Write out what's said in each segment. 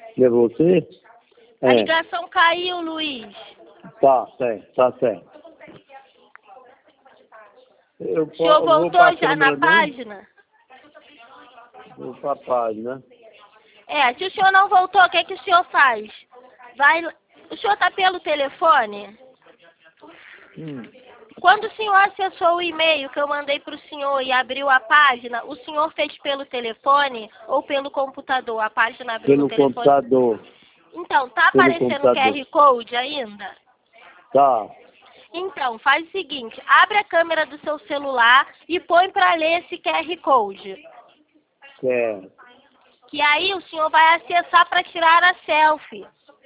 É você? A ligação caiu, Luiz. Tá certo, tá certo. O senhor voltou já na página? Vou pra página. Se o senhor não voltou, o que que o senhor faz? O senhor tá pelo telefone? Quando o senhor acessou o e-mail que eu mandei para o senhor e abriu a página, o senhor fez pelo telefone ou pelo computador? A página abriu no telefone? Pelo computador. Então, tá aparecendo o QR Code ainda? Tá. Então, faz o seguinte, abre a câmera do seu celular e põe para ler esse QR Code. Certo. Que aí o senhor vai acessar para tirar a selfie.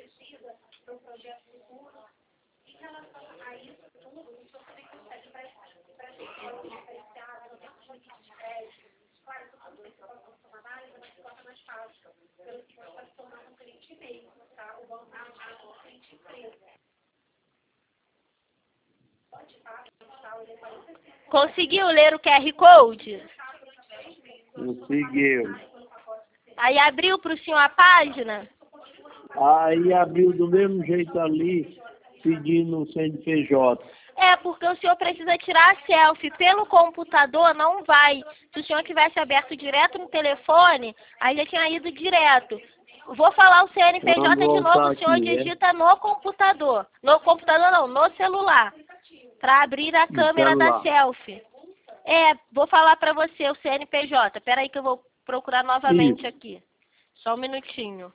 Conseguiu ler o QR Code? Conseguiu. Aí abriu para o senhor a página? Aí abriu do mesmo jeito ali, pedindo o CNPJ. Porque o senhor precisa tirar a selfie. Pelo computador não vai. Se o senhor tivesse aberto direto no telefone, aí já tinha ido direto. Vou falar o CNPJ de novo, o senhor digita no computador. No computador não, no celular. Para abrir a câmera da selfie. Vou falar para você o CNPJ. Espera aí que eu vou procurar novamente aqui. Só um minutinho.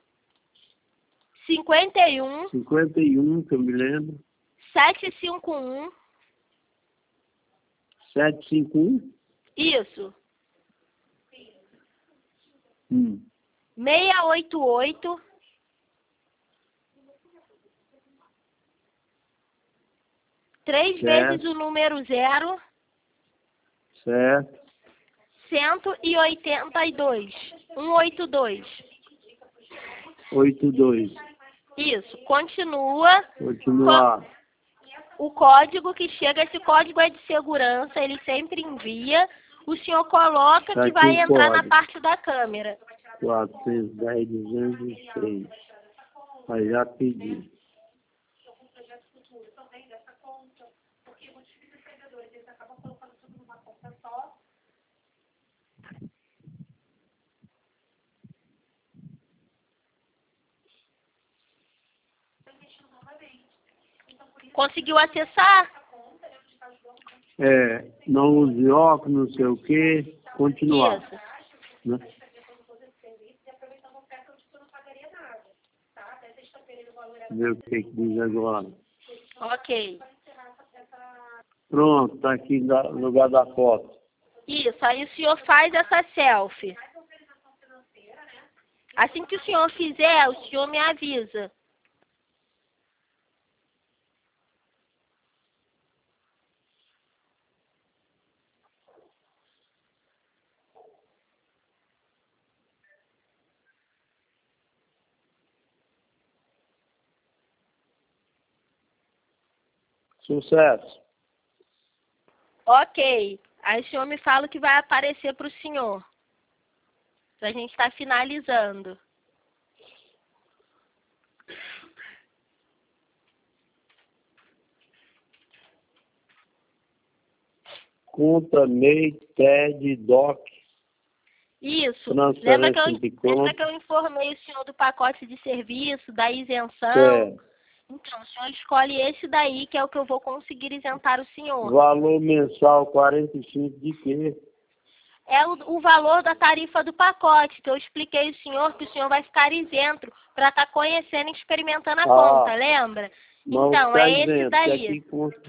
51, que eu me lembro. 751. 751? Isso. 688. 3 vezes o número 0. Certo. 182. 182. 82. Isso. Continua. Continuar. O código que chega, esse código é de segurança, ele sempre envia. O senhor coloca que vai entrar na parte da câmera. 410-206. Aí já pedi. Conseguiu acessar? Não use óculos, não sei o que. Continuar. Isso. Né? Ver o que diz agora. Ok. Pronto, tá aqui no lugar da foto. Isso, aí o senhor faz essa selfie. Assim que o senhor fizer, o senhor me avisa. Sucesso. Ok. Aí o senhor me fala o que vai aparecer para o senhor. A gente está finalizando. Conta, MEI, TED, DOC. Isso. Lembra que eu informei o senhor do pacote de serviço, da isenção? Então, o senhor escolhe esse daí, que é o que eu vou conseguir isentar o senhor. Valor mensal 45 de quê? É o valor da tarifa do pacote, que eu expliquei ao senhor que o senhor vai ficar isento para estar conhecendo e experimentando a conta, lembra? Então, é esse daí.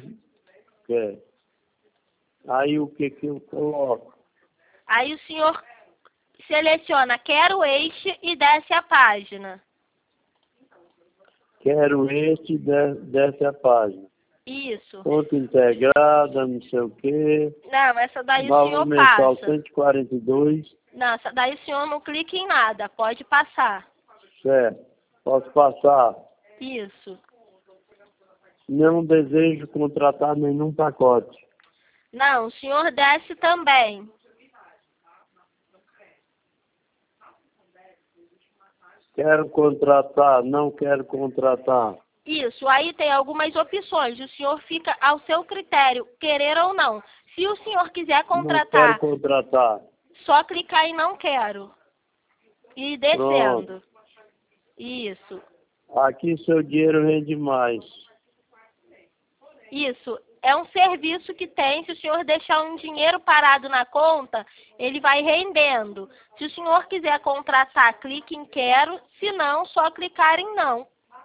Aí o que eu coloco? Aí o senhor seleciona quero este e desce a página. Quero este, desce a página. Isso. Conta integrada, não sei o quê. Não, essa daí valor o senhor mensal passa. 142. Não, essa daí o senhor não clica em nada, pode passar. Certo. Posso passar? Isso. Não desejo contratar nenhum pacote. Não, o senhor desce também. Quero contratar, não quero contratar. Isso, aí tem algumas opções. O senhor fica ao seu critério, querer ou não. Se o senhor quiser Não contratar, quero contratar. só clicar em não quero. E ir descendo. Isso. Aqui seu dinheiro rende mais. Isso. É um serviço que tem, se o senhor deixar um dinheiro parado na conta, ele vai rendendo. Se o senhor quiser contratar, clique em quero, se não, só clicar em não.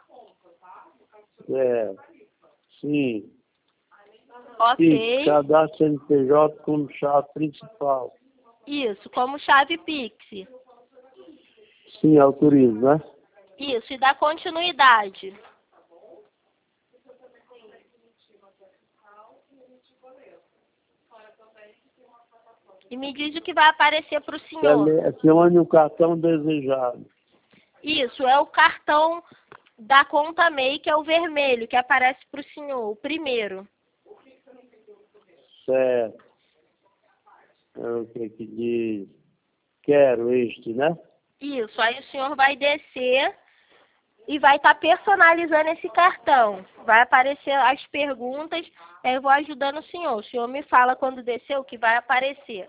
Sim. Ok. Cadastro CNPJ como chave principal. Isso, como chave Pix. Sim, autorizo, né? Isso, e dá continuidade. E me diz o que vai aparecer para o senhor. Selecione o cartão desejado. Isso, é o cartão da conta MEI, que é o vermelho, que aparece para o senhor, o primeiro. Certo. É o que diz? Quero este, né? Isso, aí o senhor vai descer e vai estar personalizando esse cartão. Vai aparecer as perguntas, aí eu vou ajudando o senhor. O senhor me fala quando descer o que vai aparecer.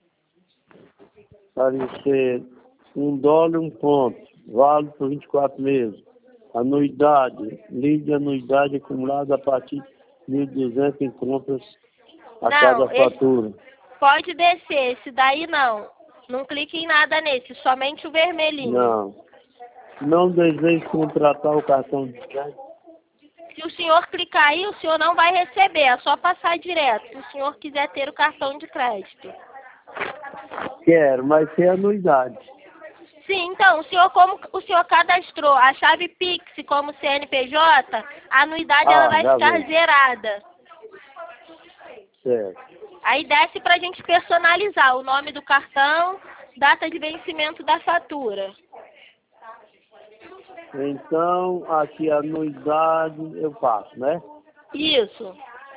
Aparecer $1, 1 ponto. Válido por 24 meses. Anuidade. Lei de anuidade acumulada a partir de 1.200 em compras a cada fatura. Pode descer, esse daí não. Não clique em nada nesse, somente o vermelhinho. Não desejo contratar o cartão de crédito. Se o senhor clicar aí, o senhor não vai receber, é só passar direto, se o senhor quiser ter o cartão de crédito. Quero, mas sem anuidade. Sim, então, como o senhor cadastrou a chave Pix como CNPJ, a anuidade ela vai ficar zerada. Certo. Aí desce pra gente personalizar o nome do cartão, data de vencimento da fatura. Então, aqui a anuidade eu faço, né? Isso.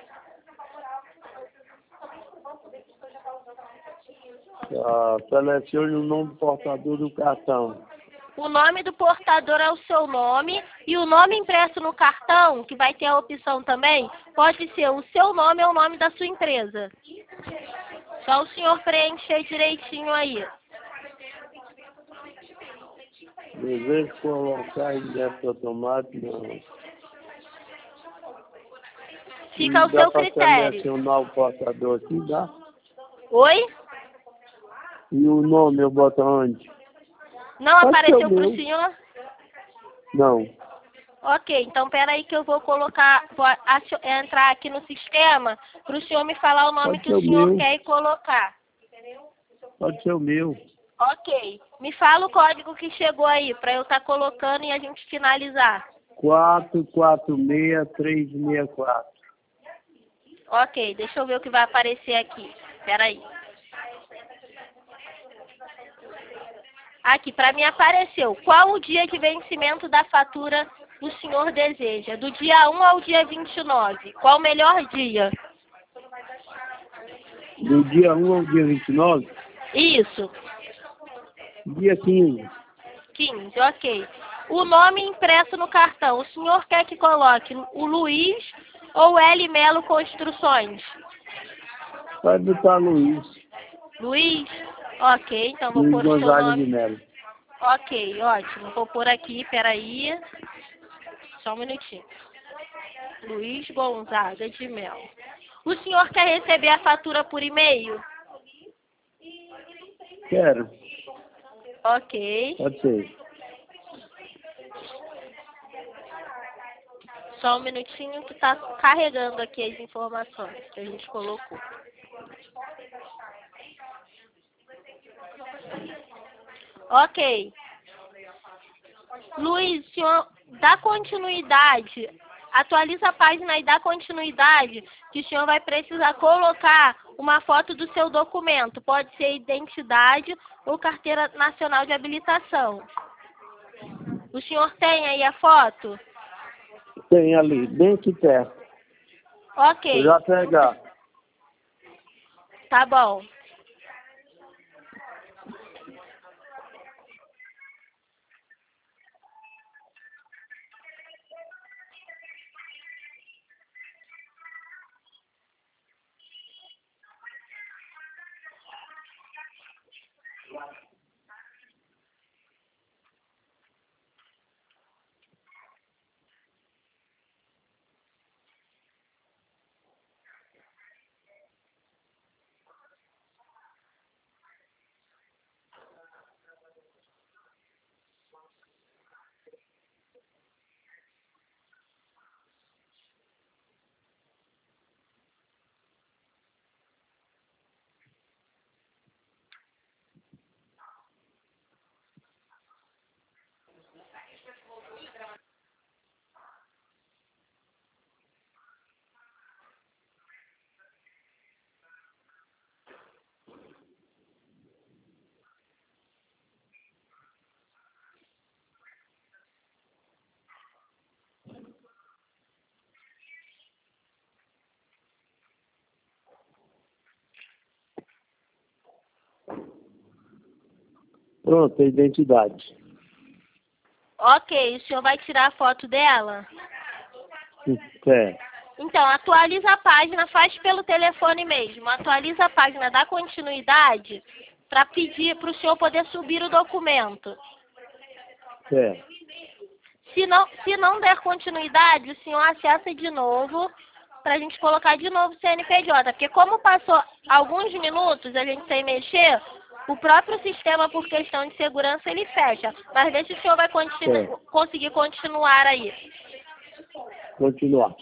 Selecione o nome do portador do cartão. O nome do portador é o seu nome e o nome impresso no cartão, que vai ter a opção também, pode ser o seu nome ou o nome da sua empresa. Só o senhor preencher direitinho aí. Desejo colocar em débito automático, não. Fica ao seu critério. Selecionar o portador aqui, dá? Oi? E o nome eu boto onde? Não apareceu para o senhor? Não. Ok, então peraí que eu vou colocar, entrar aqui no sistema para o senhor me falar o nome que o senhor quer colocar. Pode ser o meu. Ok. Me fala o código que chegou aí, para eu estar colocando e a gente finalizar. 446364. Ok, deixa eu ver o que vai aparecer aqui. Peraí. Aqui, para mim apareceu. Qual o dia de vencimento da fatura o senhor deseja? Do dia 1 ao dia 29. Qual o melhor dia? Do dia 1 ao dia 29? Isso. Dia 15. 15, ok. O nome impresso no cartão, o senhor quer que coloque o Luiz ou L. Melo Construções? Vai botar Luiz. Luiz? Ok, então vou Luiz pôr o seu Gonzaga nome. de Melo. Ok, ótimo. Vou pôr aqui, peraí. Só um minutinho. Luiz Gonzaga de Melo. O senhor quer receber a fatura por e-mail? Quero. Ok. Pode ser. Só um minutinho que está carregando aqui as informações que a gente colocou. Ok. Luiz, o senhor dá continuidade, atualiza a página e dá continuidade, que o senhor vai precisar colocar uma foto do seu documento. Pode ser identidade ou carteira nacional de habilitação. O senhor tem aí a foto? Tem ali, bem aqui perto. Ok. Eu já pegar. Tá bom. Pronto, a identidade. Ok, o senhor vai tirar a foto dela? É. Então, atualiza a página, faz pelo telefone mesmo. Atualiza a página, dá continuidade para pedir para o senhor poder subir o documento. É. Se não der continuidade, o senhor acessa de novo para a gente colocar de novo o CNPJ. Porque como passou alguns minutos a gente sem mexer, o próprio sistema, por questão de segurança, ele fecha. Mas deixa o senhor vai conseguir continuar aí. Continuar.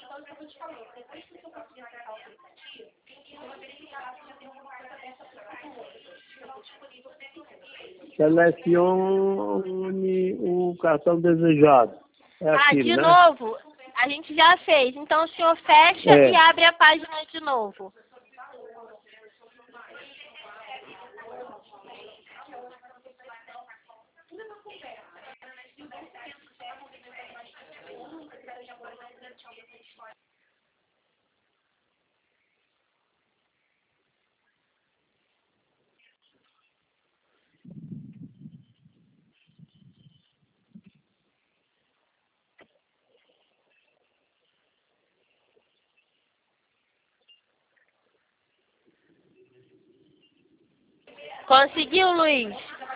Selecione o cartão desejado. É aquilo, de né? novo, a gente já fez. Então o senhor fecha e abre a página de novo. Conseguiu, Luiz?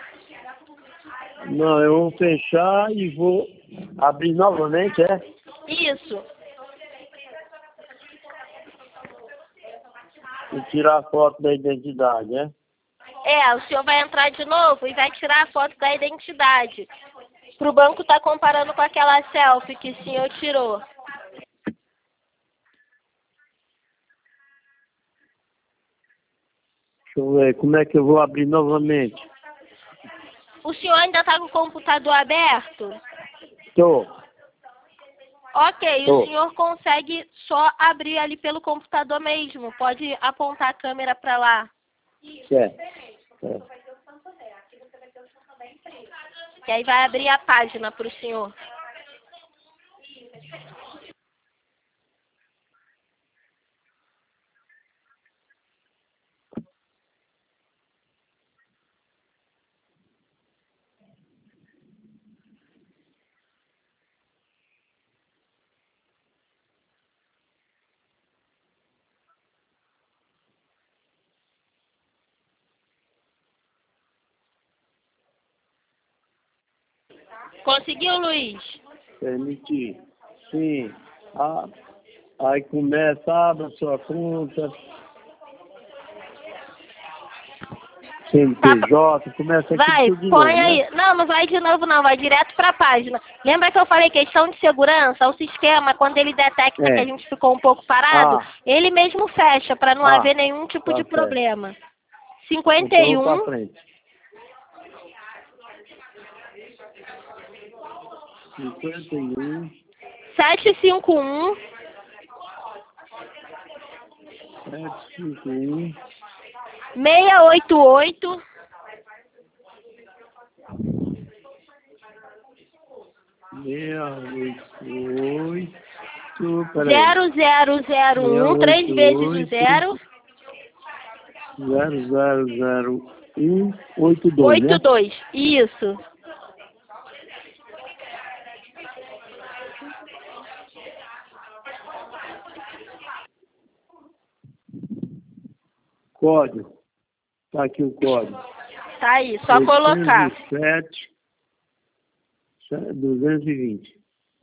Não, eu vou fechar e vou abrir novamente, é? Isso. E tirar a foto da identidade, é? O senhor vai entrar de novo e vai tirar a foto da identidade. Para o banco estar comparando com aquela selfie que o senhor tirou. Deixa eu ver, como é que eu vou abrir novamente? O senhor ainda está com o computador aberto? Tô. Ok, o senhor consegue só abrir ali pelo computador mesmo. Pode apontar a câmera para lá. Certo. E aí vai abrir a página para o senhor. Conseguiu, Luiz? Permitir. Sim. Aí começa, abre a sua conta. CNPJ, começa aqui Vai, tudo de põe novo, aí. né? Não vai de novo não, vai direto para a página. Lembra que eu falei questão de segurança? O sistema, quando ele detecta que a gente ficou um pouco parado, ele mesmo fecha para não haver nenhum tipo de problema. 51. Então, pra frente. 51. 751. 751. 688. 0001, 3 vezes o 0. 000182, né? 82, isso. Código. Tá aqui o código. Tá aí, só colocar. 220.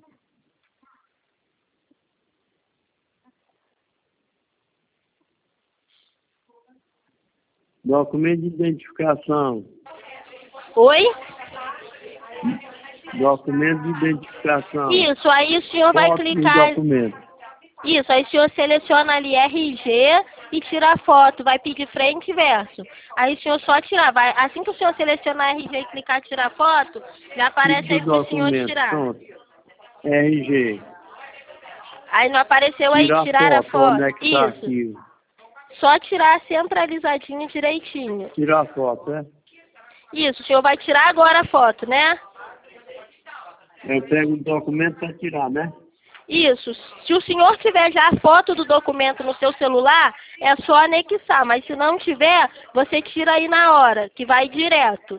Documento de identificação. Oi? Documento de identificação. Isso, aí o senhor vai Foto do clicar. documento. Isso, aí o senhor seleciona ali RG e tira a foto, vai pedir frente e verso. Aí o senhor só tirar, assim que o senhor selecionar RG e clicar tirar foto, já aparece Tipo aí do pro senhor documento. tirar. Pronto. RG. Aí não apareceu aí tirar a foto. Anexar Isso, arquivo. só tirar centralizadinho direitinho. Tirar a foto, né? Isso, o senhor vai tirar agora a foto, né? Eu pego o documento para tirar, né? Isso, se o senhor tiver já a foto do documento no seu celular, é só anexar, mas se não tiver, você tira aí na hora, que vai direto.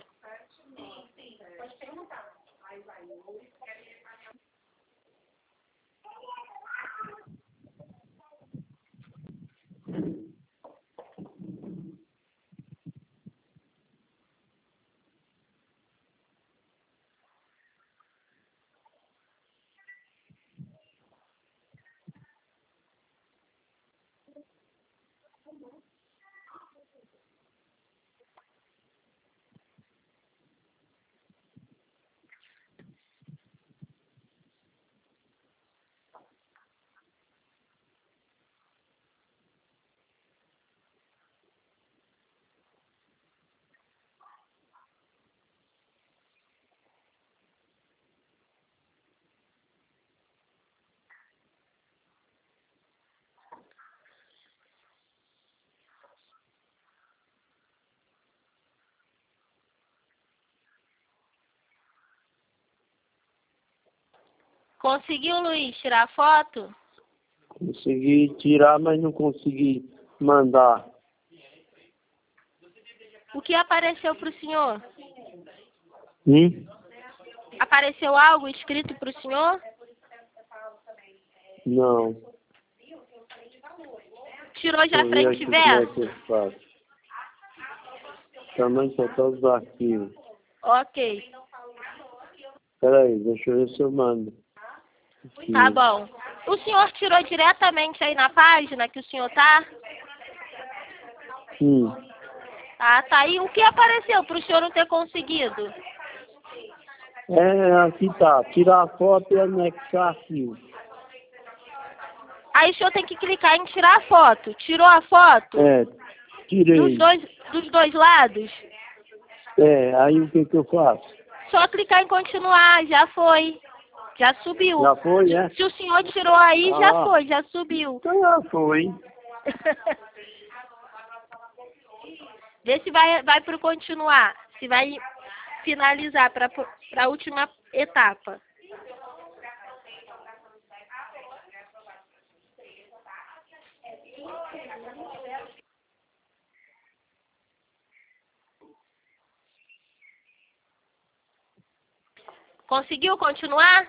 Conseguiu, Luiz, tirar a foto? Consegui tirar, mas não consegui mandar. O que apareceu para o senhor? Apareceu algo escrito para o senhor? Não. Tirou já Deixa eu ver frente e aqui como é que verso? eu faço. Também total os arquivos. Ok, Peraí, deixa eu ver se eu mando. Aqui. tá bom. O senhor tirou diretamente aí na página que o senhor tá? Sim. Ah, tá. E o que apareceu para o senhor não ter conseguido? Aqui tá. Tirar a foto e anexar arquivo. Aí o senhor tem que clicar em tirar a foto. Tirou a foto? Tirei. Dos dois lados? Aí o que eu faço? Só clicar em continuar, já foi. Já subiu. Já foi, é? Se o senhor tirou aí, já foi, já subiu. Então já foi, hein? Vê se vai pro continuar. Se vai finalizar para a última etapa. Conseguiu continuar?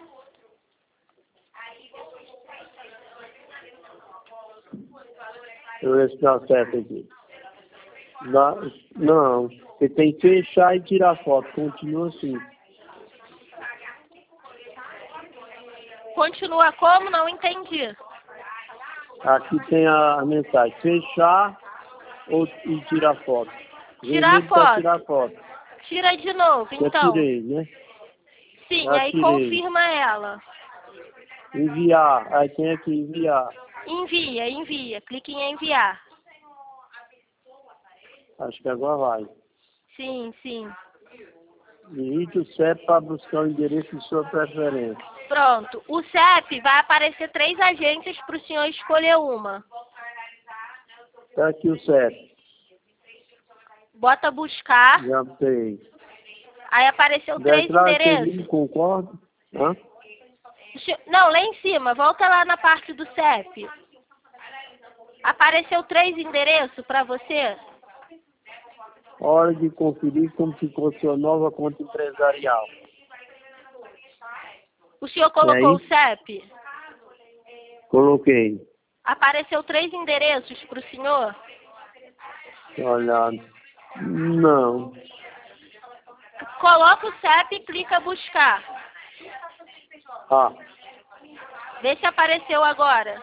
Deixa eu ver se dá certo aqui. Não, você tem que fechar e tirar foto. Continua assim. Continua como? Não entendi. Aqui tem a mensagem. Fechar e tirar foto. Tirar a Vermelho pra foto. tirar foto. Tira de novo, Já então. tirei, né? Sim, Já aí tirei. confirma ela. Enviar. Aí tem aqui enviar. Envia. Clique em enviar. Acho que agora vai. Sim. Digite o CEP para buscar o endereço de sua preferência. Pronto. O CEP vai aparecer 3 agências para o senhor escolher uma. Tá aqui o CEP. Bota buscar. Já tem. Aí apareceu 3 endereços. Concordo? Hã? Não, lá em cima. Volta lá na parte do CEP. Apareceu 3 endereços para você? Hora de conferir como ficou sua nova conta empresarial. O senhor colocou o CEP? Coloquei. Apareceu 3 endereços para o senhor? Olha, não. Coloca o CEP e clica buscar. Ah, Vê se apareceu agora.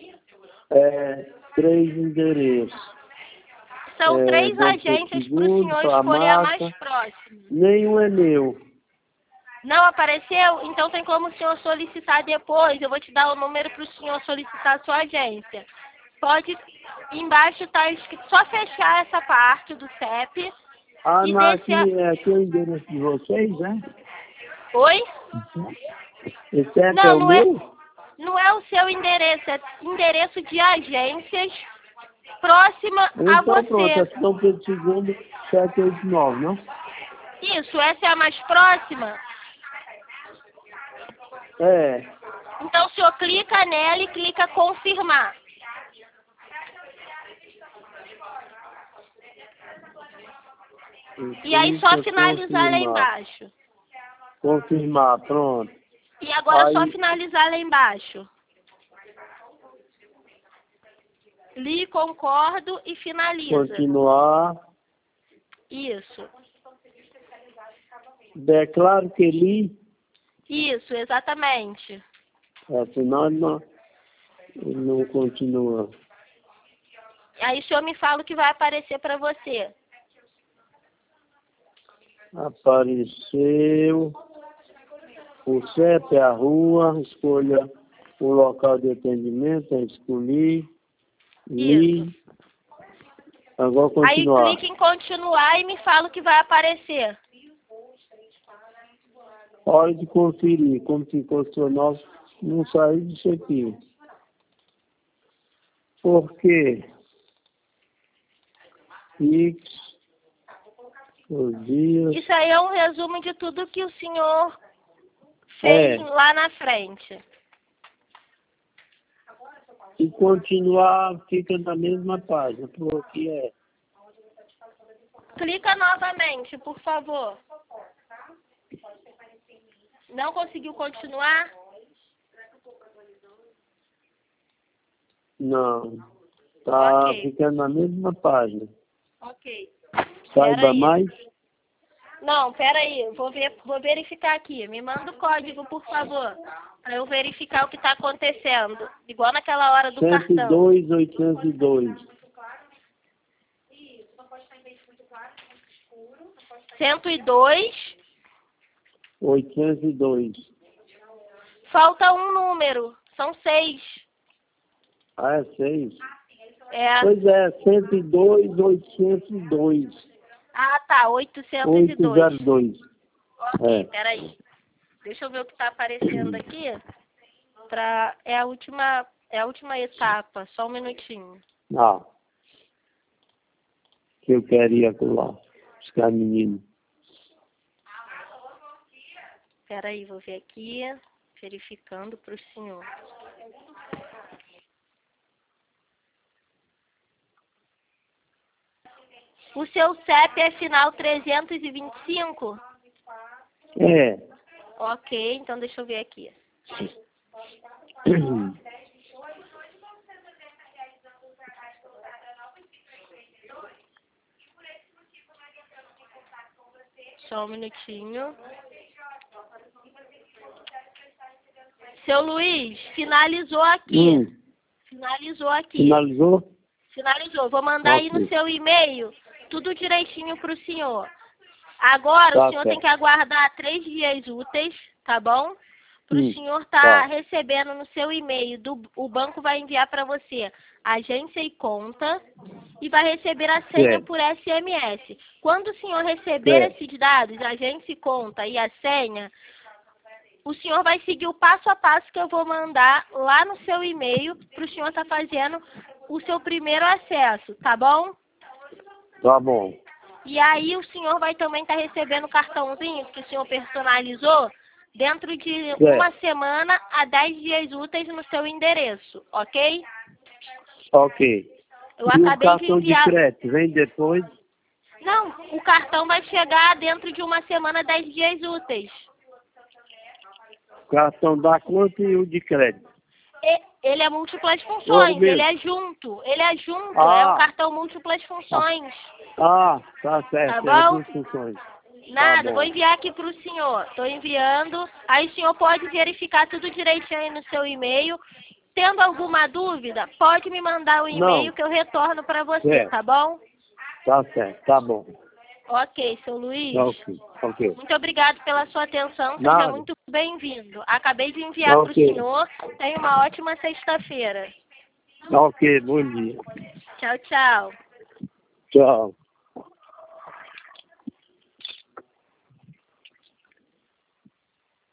3 endereços. São 3 Dom agências para o Pedro senhor II, escolher a mais farmácia. próxima. Nenhum é meu. Não apareceu? Então tem como o senhor solicitar depois. Eu vou te dar o número para o senhor solicitar a sua agência. Pode, embaixo está escrito, só fechar essa parte do CEP Ah, e não, aqui descer... é o endereço de vocês, né? Oi? Esse CEP é Não, o meu? não é o seu endereço, é endereço de agências próxima a Então pronto, você. é Dom Pedro II, 789, não? Isso, essa é a mais próxima. É. Então o senhor clica nela e clica confirmar. E aí só finalizar lá embaixo. Confirmar, pronto. E agora Aí, só finalizar lá embaixo. Li, concordo e finaliza. continuar. Isso. Declaro que li. Isso, exatamente. Senão ele não continua. Aí o senhor me fala o que vai aparecer para você. Apareceu. O CEP é a rua. Escolha o local de atendimento. Escolhi. Li. Isso. Agora continuar. Aí clique em continuar e me fala o que vai aparecer. Hora de conferir como ficou o seu nosso. Não saiu disso aqui. Por quê? Fix. Os dias. Isso aí é um resumo de tudo que o senhor fez lá na frente. E continuar, fica na mesma página. Porque é. Clica novamente, por favor. Não conseguiu continuar? Não. Tá Ok. ficando na mesma página. Ok. Saiba mais. Não, peraí. Vou verificar aqui. Me manda o código, por favor. Para eu verificar o que está acontecendo. Igual naquela hora do cartão. 102.802. 102. 802. Falta um número. São 6. Ah, é 6? É. Pois é, 102.802. Ah, tá. 802. 802. Ok, peraí. Deixa eu ver o que está aparecendo aqui. É a última etapa. Só um minutinho. Ah. Que eu queria lá. Buscar menino. Peraí, vou ver aqui. Verificando para o senhor. O seu CEP é final 325? É. Ok, então deixa eu ver aqui. Só um minutinho. Seu Luiz, finalizou aqui. Finalizou aqui. Finalizou? Finalizou. Vou mandar aí no seu e-mail tudo direitinho para o senhor. Agora Tá o senhor certo. tem que aguardar 3 dias úteis, tá bom? Para o senhor estar recebendo no seu e-mail. O banco vai enviar para você agência e conta e vai receber a senha por SMS. Quando o senhor receber esses dados, agência e conta e a senha, o senhor vai seguir o passo a passo que eu vou mandar lá no seu e-mail para o senhor estar fazendo o seu primeiro acesso, tá bom? Tá bom. E aí o senhor vai também estar recebendo o cartãozinho que o senhor personalizou dentro de uma semana a 10 dias úteis no seu endereço, ok? Ok. Eu acabei o cartão de enviar... de crédito vem depois? Não, o cartão vai chegar dentro de uma semana, 10 dias úteis. O cartão da conta e o de crédito. Ele é múltiplas funções, ele é junto, é um cartão múltiplas funções. Ah, tá certo, Tá bom? duas funções. Nada, vou enviar aqui para o senhor. Estou enviando. Aí o senhor pode verificar tudo direitinho aí no seu e-mail. Tendo alguma dúvida, pode me mandar o e-mail que eu retorno para você, tá bom? Tá certo, tá bom. Ok, seu Luiz. Ok. Muito obrigado pela sua atenção. Seja muito bem-vindo. Acabei de enviar para o senhor. Tenha uma ótima sexta-feira. Ok, bom dia. Tchau, tchau. Tchau.